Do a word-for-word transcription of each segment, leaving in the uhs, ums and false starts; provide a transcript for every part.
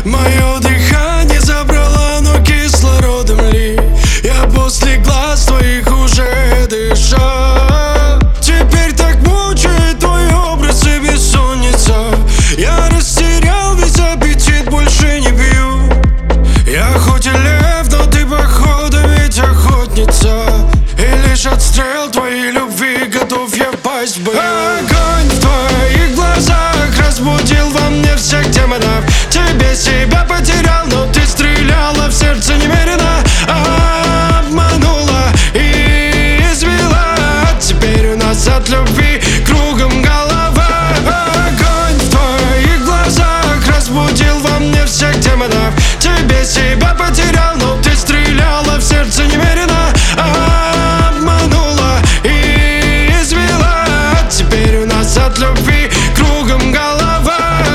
Мое дыхание забрала, но кислородом ли? Я после глаз твоих уже дышал. Теперь так мучает твой образ и бессонница. Я растерял весь аппетит, больше не пью. Я хоть и лев, но ты походу ведь охотница. И лишь отстрел твоей любви готов я пасть в бою. Огонь в твоих глазах разбудил во мне всех демонов. Тебе себя потерял, но ты стреляла в сердце немерено. Обманула и извела. Теперь у нас от любви кругом голова. Огонь в твоих глазах разбудил во мне всех демонов. Тебе себя потерял, но ты стреляла в сердце немерено. Обманула и извела. Теперь у нас от любви кругом голова.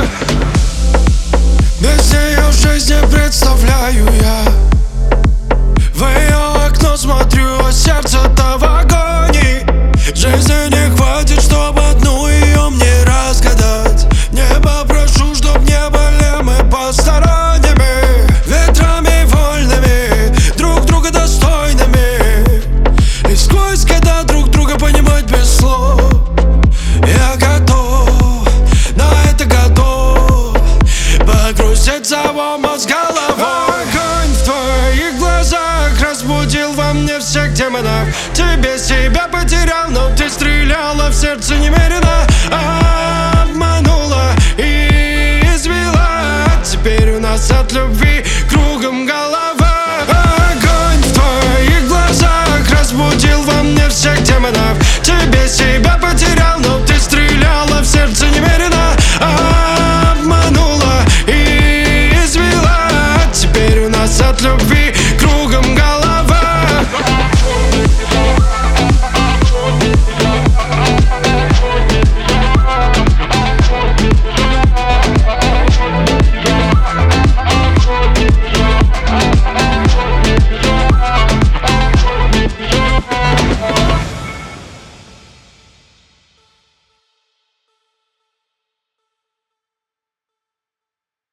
Без нее жизнь не представляю я. В ее окно смотрю, а сердце-то в агонии. Жизни не хватит, чтобы одну ее мне разгадать. Небо прошу, чтоб не были мы посторонними, ветрами вольными, друг друга достойными. И сквозь года друг друга понимать без слов. Я готов, на это готов погрузиться в омут с головой. Огонь в твоих глазах разбудил во мне всех демонов. Тебе себя потерял, но ты стреляла в сердце немерено. Обманула и извела. Теперь у нас от любви